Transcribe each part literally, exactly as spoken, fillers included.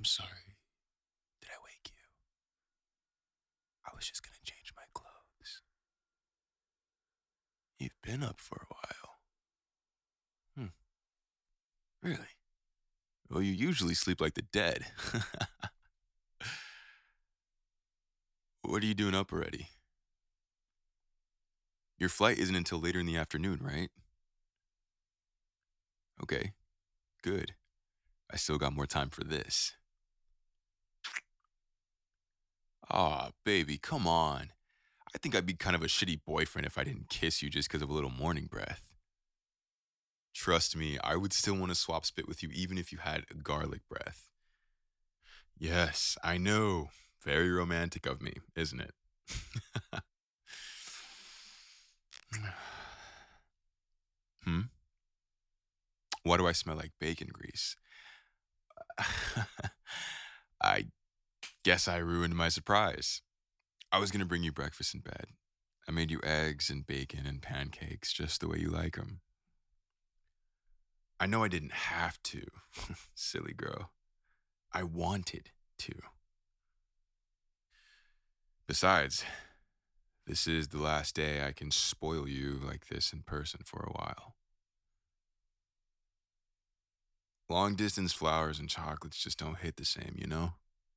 I'm sorry. Did I wake you? I was just gonna change my clothes. You've been up for a while. Hmm, really? Well, you usually sleep like the dead. What are you doing up already? Your flight isn't until later in the afternoon, right? Okay, good. I still got more time for this. Aw, baby, come on. I think I'd be kind of a shitty boyfriend if I didn't kiss you just because of a little morning breath. Trust me, I would still want to swap spit with you even if you had a garlic breath. Yes, I know. Very romantic of me, isn't it? Hmm? Why do I smell like bacon grease? I guess I ruined my surprise. I was going to bring you breakfast in bed. I made you eggs and bacon and pancakes just the way you like them. I know I didn't have to, silly girl. I wanted to. Besides, this is the last day I can spoil you like this in person for a while. Long distance flowers and chocolates just don't hit the same, you know?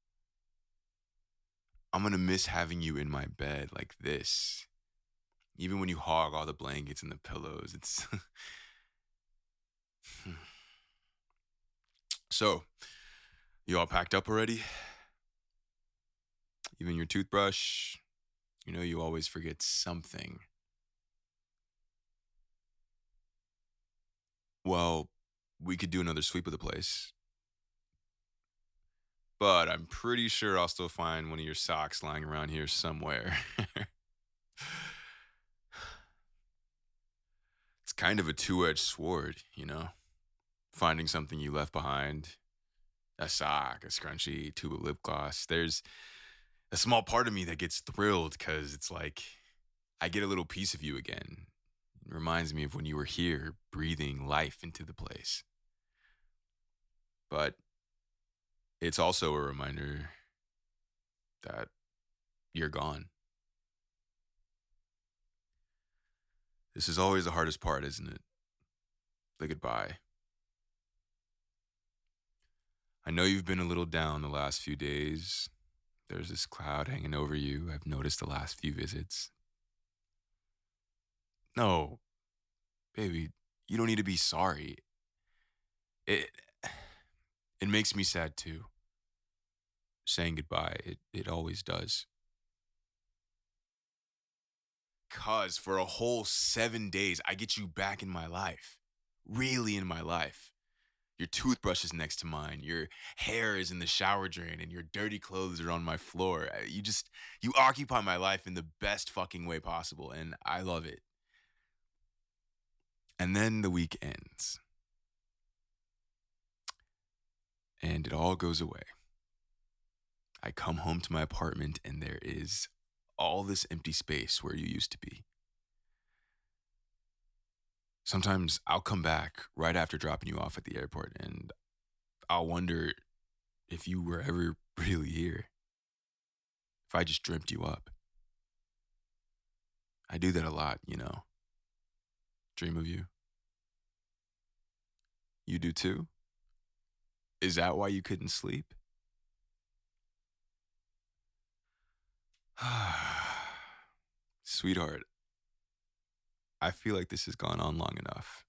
I'm gonna miss having you in my bed like this. Even when you hog all the blankets and the pillows, it's. So, you all packed up already? Even your toothbrush? You know, you always forget something. Well, we could do another sweep of the place. But I'm pretty sure I'll still find one of your socks lying around here somewhere. It's kind of a two edged sword, you know? Finding something you left behind, a sock, a scrunchie, tube of lip gloss. There's a small part of me that gets thrilled because it's like I get a little piece of you again. It reminds me of when you were here, breathing life into the place. But it's also a reminder that you're gone. This is always the hardest part, isn't it? The goodbye. I know you've been a little down the last few days. There's this cloud hanging over you. I've noticed the last few visits. No, baby, you don't need to be sorry. It it makes me sad too. Saying goodbye, it it always does. Cause for a whole seven days, I get you back in my life. Really in my life. Your toothbrush is next to mine. Your hair is in the shower drain, and your dirty clothes are on my floor. Uh, You just you occupy my life in the best fucking way possible, and I love it. And then the week ends, and it all goes away. I come home to my apartment, and there is all this empty space where you used to be. Sometimes I'll come back right after dropping you off at the airport, and I'll wonder if you were ever really here, if I just dreamt you up. I do that a lot, you know, dream of you. You do too? Is that why you couldn't sleep? Sweetheart, I feel like this has gone on long enough.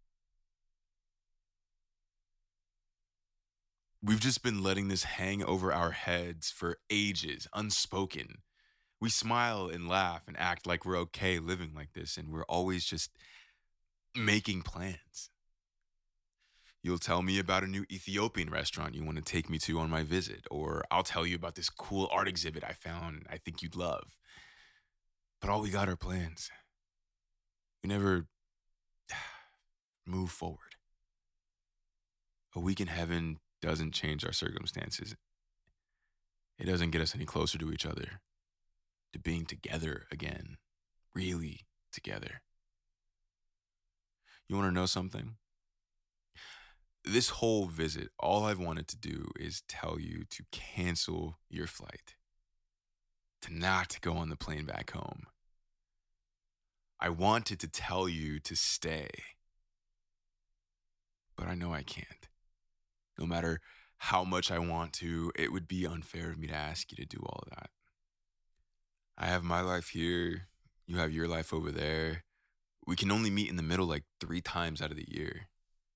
We've just been letting this hang over our heads for ages, unspoken. We smile and laugh and act like we're okay living like this, and we're always just making plans. You'll tell me about a new Ethiopian restaurant you want to take me to on my visit, or I'll tell you about this cool art exhibit I found I think you'd love. But all we got are plans. We never move forward. A week in heaven doesn't change our circumstances. It doesn't get us any closer to each other, to being together again, really together. You want to know something? This whole visit, all I've wanted to do is tell you to cancel your flight, to not go on the plane back home. I wanted to tell you to stay, but I know I can't. No matter how much I want to, it would be unfair of me to ask you to do all of that. I have my life here, you have your life over there. We can only meet in the middle like three times out of the year.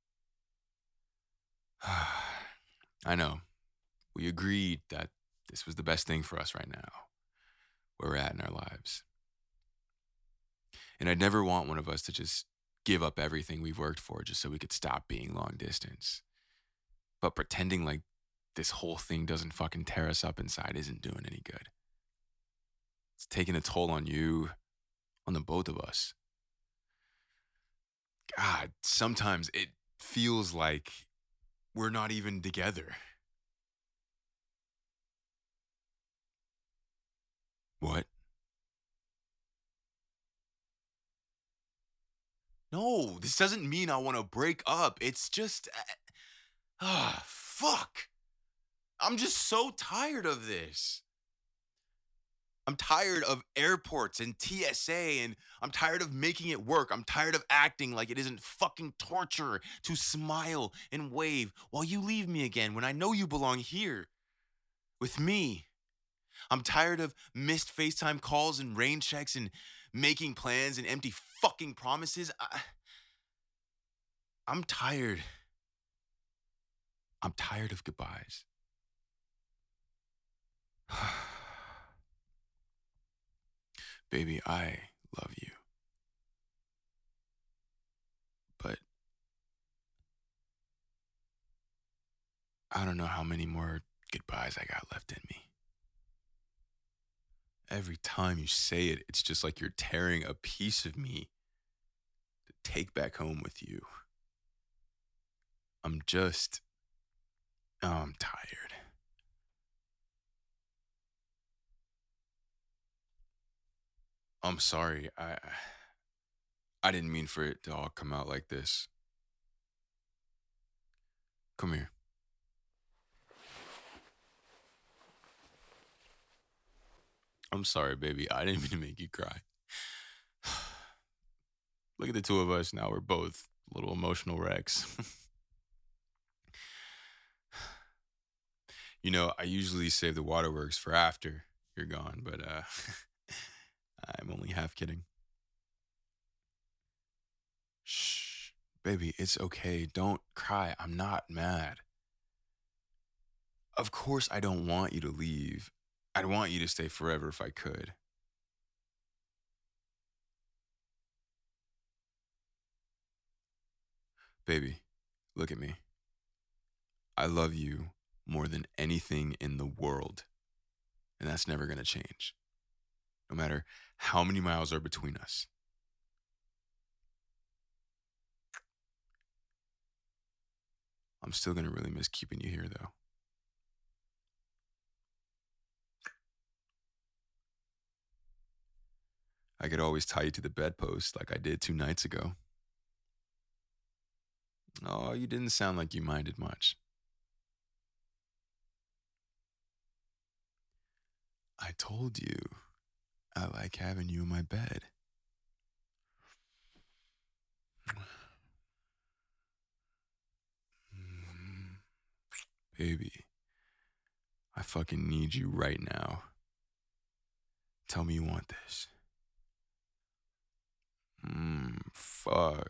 I know. We agreed that this was the best thing for us right now, where we're at in our lives. And I'd never want one of us to just give up everything we've worked for just so we could stop being long distance. But pretending like this whole thing doesn't fucking tear us up inside isn't doing any good. It's taking a toll on you, on the both of us. God, sometimes it feels like we're not even together. What? No, this doesn't mean I want to break up. It's just. Ah, fuck. I'm just so tired of this. I'm tired of airports and T S A, and I'm tired of making it work. I'm tired of acting like it isn't fucking torture to smile and wave while you leave me again when I know you belong here with me. I'm tired of missed FaceTime calls and rain checks and making plans and empty fucking promises. I, I'm tired. I'm tired of goodbyes. Baby, I love you. But I don't know how many more goodbyes I got left in me. Every time you say it, it's just like you're tearing a piece of me to take back home with you. I'm just, oh, I'm tired. I'm sorry. I I didn't mean for it to all come out like this. Come here. I'm sorry, baby. I didn't mean to make you cry. Look at the two of us now. We're both little emotional wrecks. You know, I usually save the waterworks for after you're gone, but uh I'm only half kidding. Shh. Baby, it's okay. Don't cry. I'm not mad. Of course I don't want you to leave. I'd want you to stay forever if I could. Baby, look at me. I love you more than anything in the world, and that's never going to change, no matter how many miles are between us. I'm still going to really miss keeping you here, though. I could always tie you to the bedpost like I did two nights ago. Oh, you didn't sound like you minded much. I told you I like having you in my bed. Mm, Baby, I fucking need you right now. Tell me you want this. Mmm, fuck.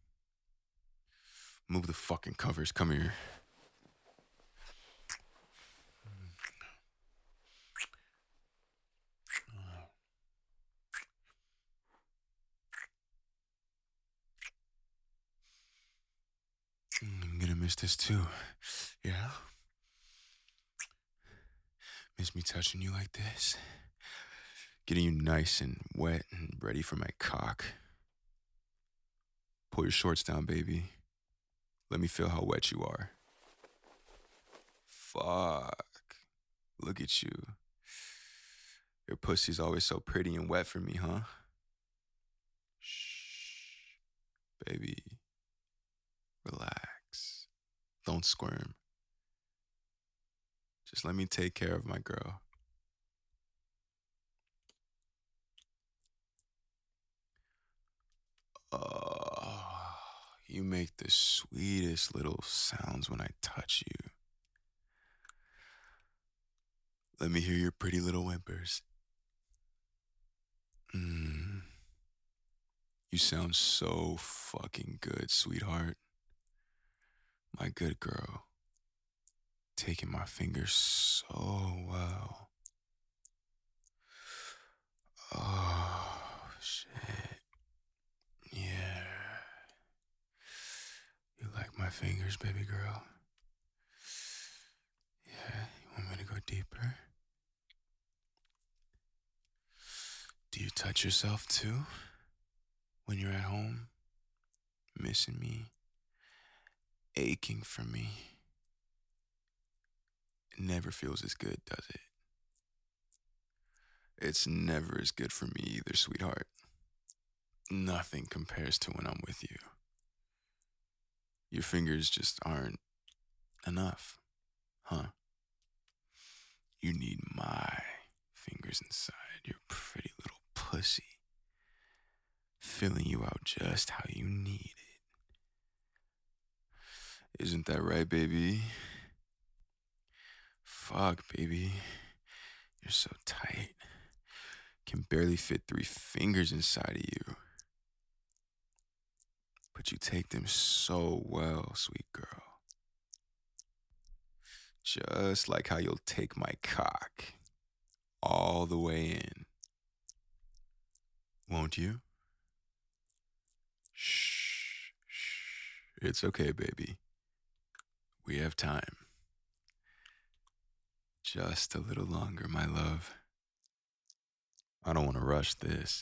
Move the fucking covers. Come here. I'm gonna miss this too. Yeah? Miss me touching you like this? Getting you nice and wet and ready for my cock. Pull your shorts down, baby. Let me feel how wet you are. Fuck. Look at you. Your pussy's always so pretty and wet for me, huh? Shh. Baby. Relax. Don't squirm. Just let me take care of my girl. Oh, you make the sweetest little sounds when I touch you. Let me hear your pretty little whimpers. Mm, you sound so fucking good, sweetheart. My good girl. Taking my fingers so well. Oh, shit. Yeah. You like my fingers, baby girl? Yeah, you want me to go deeper? Do you touch yourself too? When you're at home? Missing me? Aching for me? It never feels as good, does it? It's never as good for me either, sweetheart. Nothing compares to when I'm with you. Your fingers just aren't enough, huh? You need my fingers inside your pretty little pussy, filling you out just how you need it. Isn't that right, baby? Fuck, baby. You're so tight. Can barely fit three fingers inside of you. But you take them so well, sweet girl. Just like how you'll take my cock all the way in. Won't you? Shh, shh. It's okay, baby. We have time. Just a little longer, my love. I don't want to rush this.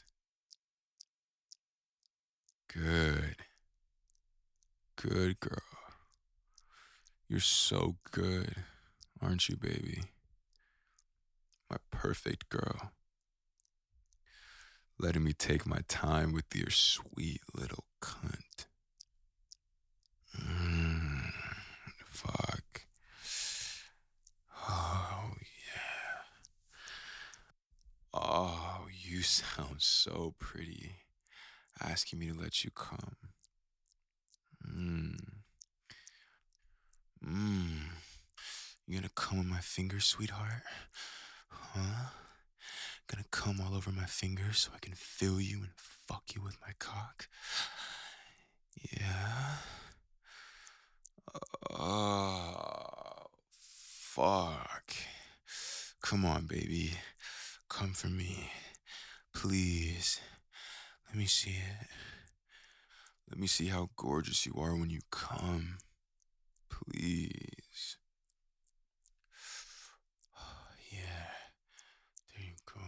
Good. Good girl. You're so good, aren't you, baby? My perfect girl. Letting me take my time with your sweet little cunt. Mmm. Fuck. Oh, yeah. Oh, you sound so pretty. Asking me to let you come. Mmm. Mmm. You gonna come with my fingers, sweetheart? Huh? Gonna come all over my fingers so I can fill you and fuck you with my cock? Yeah? Oh, fuck. Come on, baby. Come for me. Please. Let me see it. Let me see how gorgeous you are when you come. Please. Yeah. There you go.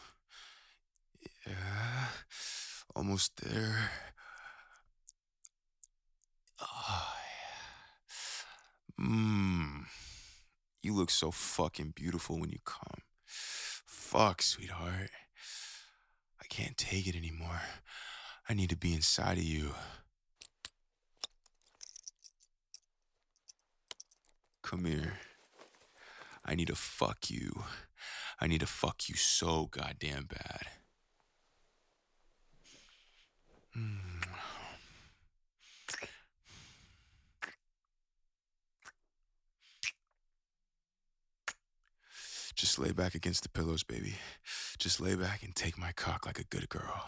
Yeah. Almost there. Oh, yeah. Mmm. You look so fucking beautiful when you come. Fuck, sweetheart. I can't take it anymore. I need to be inside of you. Come here. I need to fuck you. I need to fuck you so goddamn bad. Mm. Just lay back against the pillows, baby. Just lay back and take my cock like a good girl.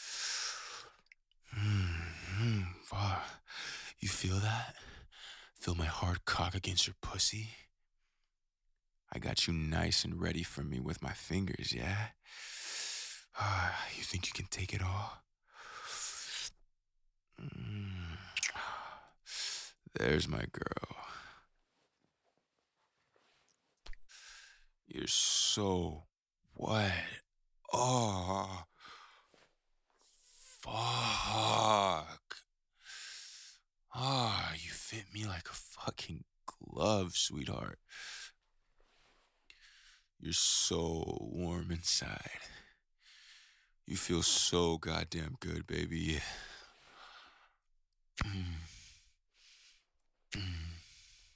Mm-hmm. Wow. You feel that? Feel my hard cock against your pussy? I got you nice and ready for me with my fingers, yeah? Ah, you think you can take it all? Mm. There's my girl. You're so wet. Oh, fuck. Ah, you fit me like a fucking glove, sweetheart. You're so warm inside. You feel so goddamn good, baby. Mm. Mm.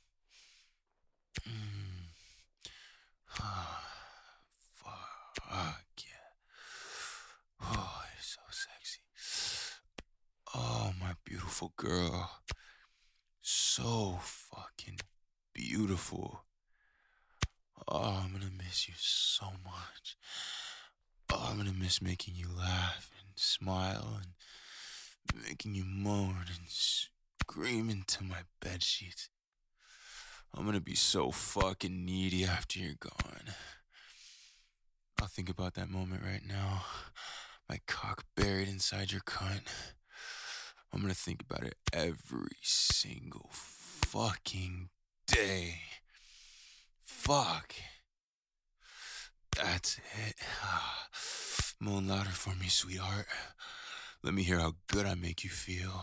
beautiful girl. So fucking beautiful. Oh, I'm gonna miss you so much. Oh, I'm gonna miss making you laugh and smile and making you moan and scream into my bed sheets. I'm gonna be so fucking needy after you're gone. I'll think about that moment right now. My cock buried inside your cunt. I'm gonna think about it every single fucking day. Fuck. That's it. Moan louder for me, sweetheart. Let me hear how good I make you feel.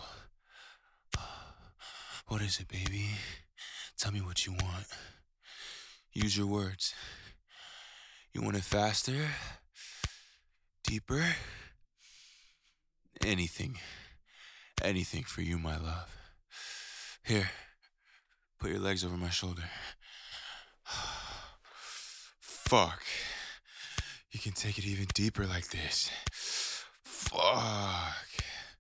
What is it, baby? Tell me what you want. Use your words. You want it faster? Deeper? Anything. Anything for you, my love. Here, put your legs over my shoulder. Fuck. You can take it even deeper like this. Fuck.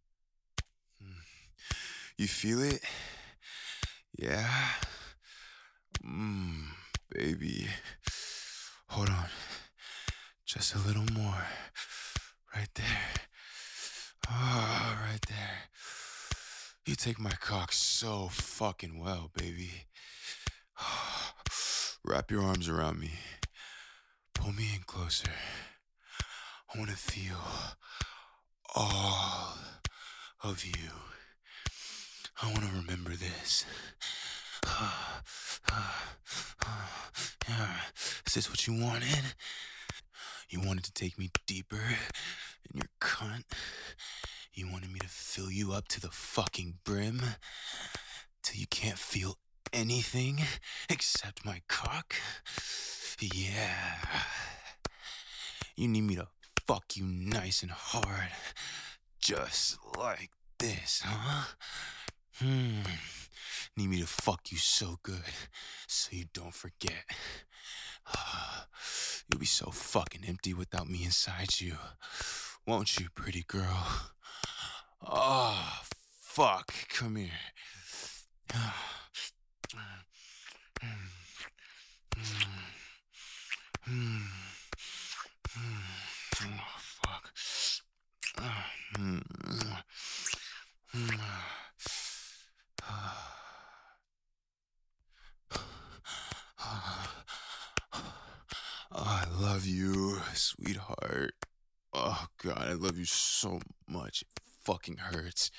You feel it? Yeah? Mmm, baby. Hold on. Just a little more. Right there. Ah, oh, right there. You take my cock so fucking well, baby. Wrap your arms around me. Pull me in closer. I want to feel all of you. I want to remember this. Is this what you wanted? You wanted to take me deeper in your cunt? You wanted me to fill you up to the fucking brim? Till you can't feel anything except my cock? Yeah. You need me to fuck you nice and hard. Just like this, huh? Hmm. Need me to fuck you so good so you don't forget. You'll be so fucking empty without me inside you. Won't you, pretty girl? Oh, fuck. Come here. Oh, fuck. I love you, sweetheart. Oh, God, I love you so much. It fucking hurts.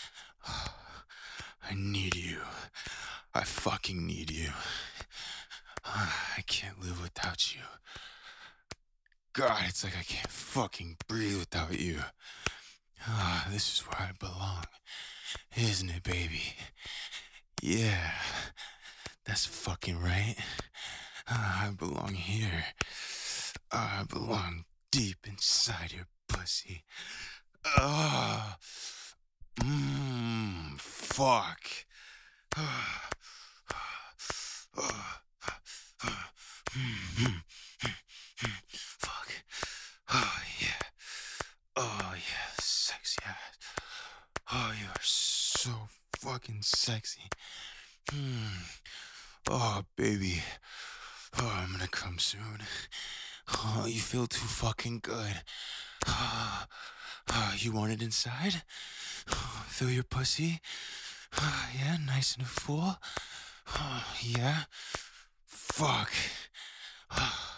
I need you. I fucking need you. I can't live without you. God, it's like I can't fucking breathe without you. Ah, this is where I belong. Isn't it, baby? Yeah, that's fucking right. Ah, I belong here. I belong deep inside your pussy. Ah, mmm, fuck. Fuck. Oh, yeah. Oh, yeah. Sexy ass. Oh, you are so fucking sexy. Hmm. Oh, baby. Oh, I'm gonna come soon. Oh, you feel too fucking good. Oh, oh, you want it inside? Oh, feel your pussy? Oh, yeah, nice and full. Oh, yeah. Fuck. Oh.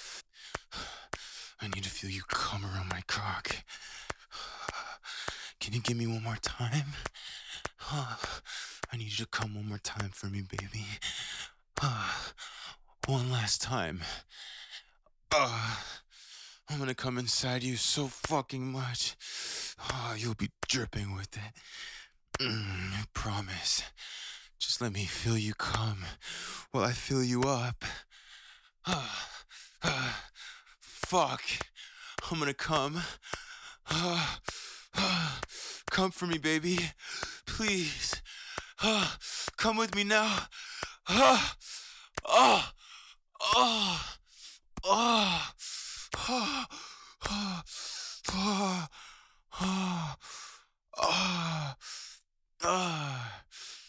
I need to feel you come around my cock. Can you give me one more time? Oh, I need you to come one more time for me, baby. Oh, one last time. Oh, I'm gonna come inside you so fucking much. Oh, you'll be dripping with it. Mm, I promise. Just let me feel you come while I fill you up. Oh, uh, fuck. I'm gonna come. Uh, uh, come for me, baby. Please. Uh, come with me now. Uh, oh, oh, oh, oh, oh, oh, oh, oh. Ah.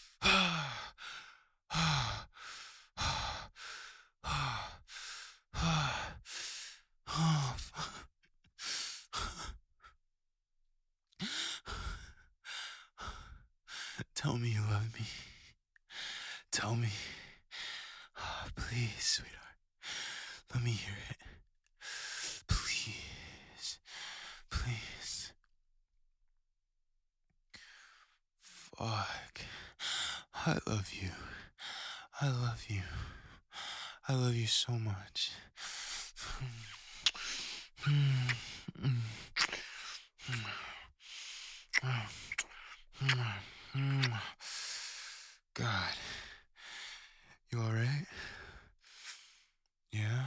Tell me you love me. Tell me. Please, sweetheart. Let me hear it. Please. Please. Fuck. I love you. I love you. I love you so much. God. You alright? Yeah?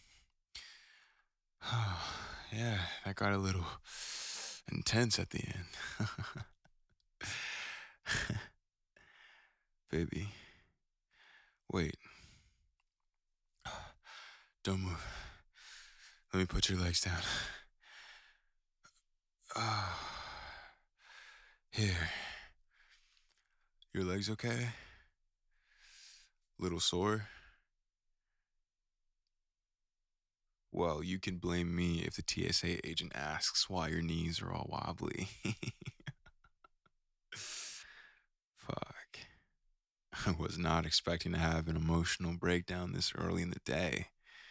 Oh, yeah, that got a little intense at the end. Baby. Wait. Don't move. Let me put your legs down. Ah. Here. Your legs okay? Little sore? Well, you can blame me if the T S A agent asks why your knees are all wobbly. Fuck. I was not expecting to have an emotional breakdown this early in the day.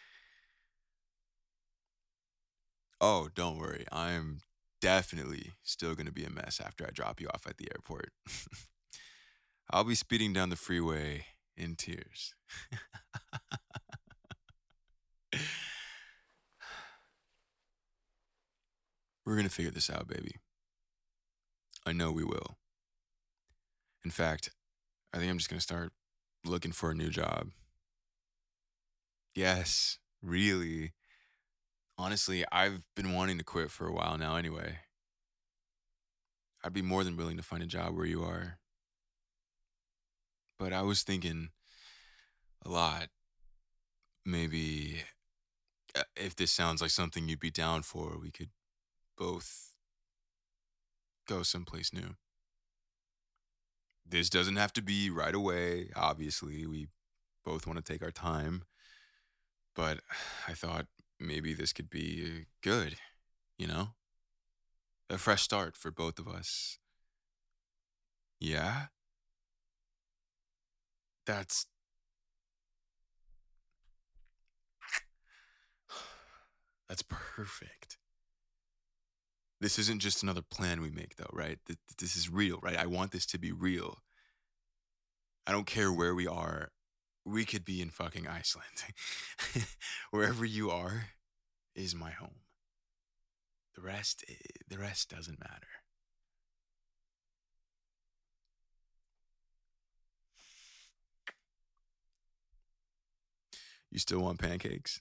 Oh, don't worry. I'm definitely still going to be a mess after I drop you off at the airport. I'll be speeding down the freeway in tears. We're going to figure this out, baby. I know we will. In fact, I think I'm just going to start looking for a new job. Yes, really. Honestly, I've been wanting to quit for a while now anyway. I'd be more than willing to find a job where you are. But I was thinking a lot. Maybe uh, if this sounds like something you'd be down for, we could both go someplace new. This doesn't have to be right away, obviously. We both want to take our time. But I thought maybe this could be good, you know? A fresh start for both of us. Yeah? That's. That's perfect. This isn't just another plan we make, though, right? Th- This is real, right? I want this to be real. I don't care where we are. We could be in fucking Iceland. Wherever you are is my home. The rest, eh, the rest doesn't matter. You still want pancakes?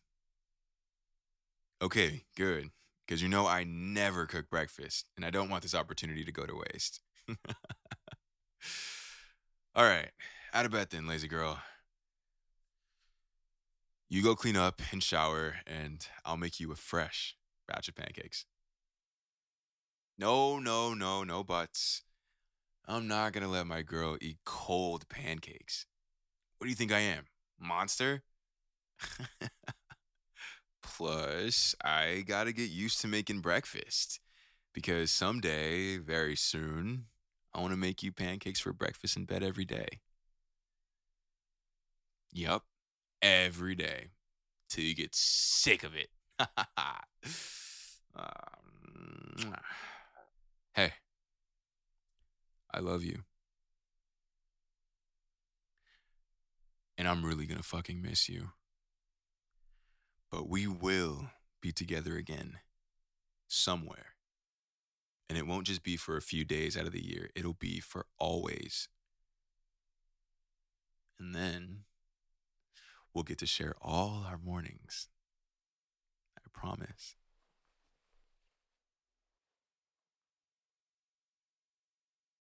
Okay, good. Because you know I never cook breakfast, and I don't want this opportunity to go to waste. All right, out of bed then, lazy girl. You go clean up and shower, and I'll make you a fresh batch of pancakes. No, no, no, no buts. I'm not gonna let my girl eat cold pancakes. What do you think I am? Monster? Plus, I gotta get used to making breakfast. Because someday, very soon, I wanna make you pancakes for breakfast in bed every day. Yup, every day. Till you get sick of it. Um, hey, I love you. And I'm really gonna fucking miss you. But we will be together again. Somewhere. And it won't just be for a few days out of the year, it'll be for always. And then we'll get to share all our mornings